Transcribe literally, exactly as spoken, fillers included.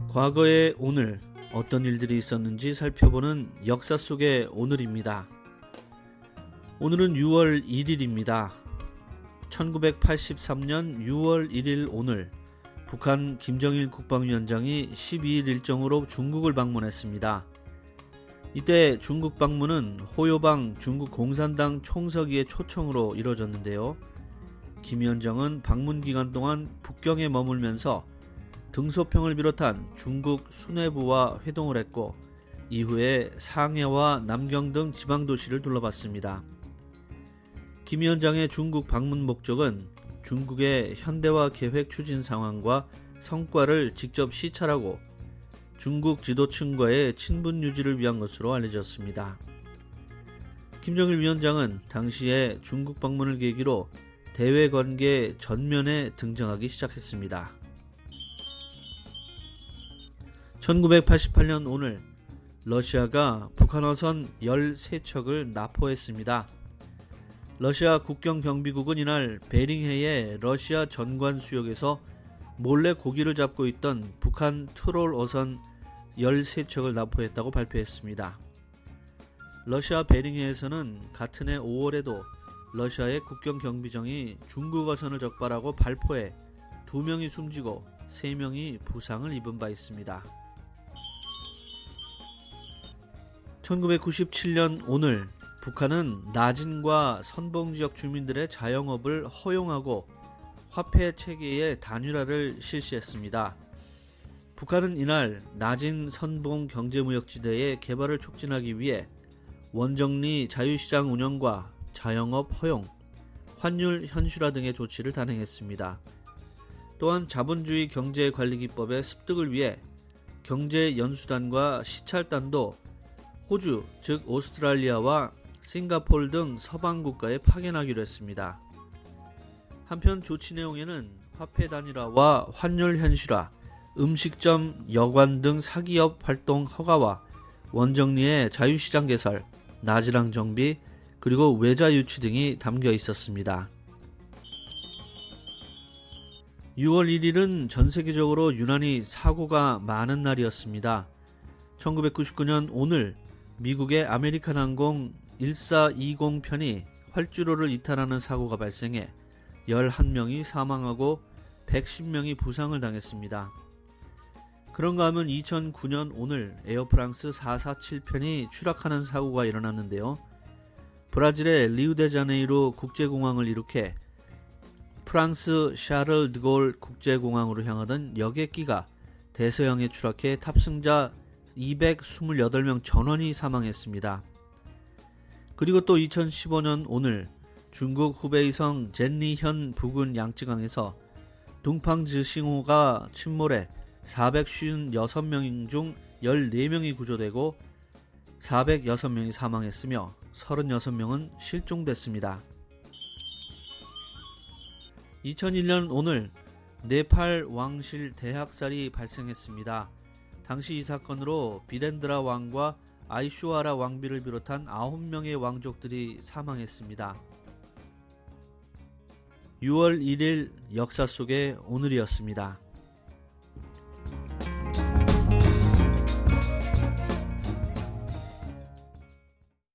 과거의 오늘 어떤 일들이 있었는지 살펴보는 역사 속의 오늘입니다. 오늘은 유월 일일입니다. 천구백팔십삼년 유월 일일 오늘 북한 김정일 국방위원장이 십이일 일정으로 중국을 방문했습니다. 이때 중국 방문은 호요방 중국 공산당 총서기의 초청으로 이뤄졌는데요. 김 위원장은 방문 기간 동안 북경에 머물면서 등소평을 비롯한 중국 수뇌부와 회동을 했고 이후에 상해와 남경 등 지방도시를 둘러봤습니다. 김 위원장의 중국 방문 목적은 중국의 현대화 계획 추진 상황과 성과를 직접 시찰하고 중국 지도층과의 친분 유지를 위한 것으로 알려졌습니다. 김정일 위원장은 당시에 중국 방문을 계기로 대외관계 전면에 등장하기 시작했습니다. 천구백팔십팔년 오늘 러시아가 북한어선 열세 척을 납포했습니다. 러시아 국경경비국은 이날 베링해의 러시아 전관 수역에서 몰래 고기를 잡고 있던 북한 트롤 어선 열세 척을 납포했다고 발표했습니다. 러시아 베링해에서는 같은 해 오월에도 러시아의 국경경비정이 중국 어선을 적발하고 발포해 두 명이 숨지고 세 명이 부상을 입은 바 있습니다. 천구백구십칠년 오늘 북한은 나진과 선봉지역 주민들의 자영업을 허용하고 화폐 체계의 단일화를 실시했습니다. 북한은 이날 나진 선봉 경제무역지대의 개발을 촉진하기 위해 원정리 자유시장 운영과 자영업 허용, 환율 현실화 등의 조치를 단행했습니다. 또한 자본주의 경제관리기법의 습득을 위해 경제연수단과 시찰단도 호주, 즉 오스트랄리아와 싱가포르 등 서방 국가에 파견하기로 했습니다. 한편 조치 내용에는 화폐 단일화와 환율 현실화, 음식점, 여관 등 사기업 활동 허가와 원정리의 자유시장 개설, 나지랑 정비, 그리고 외자 유치 등이 담겨 있었습니다. 유월 일일은 전 세계적으로 유난히 사고가 많은 날이었습니다. 천구백구십구년 오늘 미국의 아메리칸 항공 일사이공 편이 활주로를 이탈하는 사고가 발생해 열한 명이 사망하고 백십 명이 부상을 당했습니다. 그런가 하면 이천구년 오늘 에어프랑스 사사칠 편이 추락하는 사고가 일어났는데요. 브라질의 리우데자네이루 국제공항을 이룩해 프랑스 샤를 드골 국제공항으로 향하던 여객기가 대서양에 추락해 탑승자 이백이십팔 명 전원이 사망했습니다. 그리고 또 이천십오년 오늘 중국 후베이성 젠리현 부근 양쯔강에서 둥팡즈싱호가 침몰해 사백오십육 명 중 열네 명이 구조되고 사백육 명이 사망했으며 삼십육 명은 실종됐습니다. 이천일년 오늘 네팔 왕실 대학살이 발생했습니다. 당시 이 사건으로 비렌드라 왕과 아이슈아라 왕비를 비롯한 아홉 명의 왕족들이 사망했습니다. 유월 일일 역사 속의 오늘이었습니다.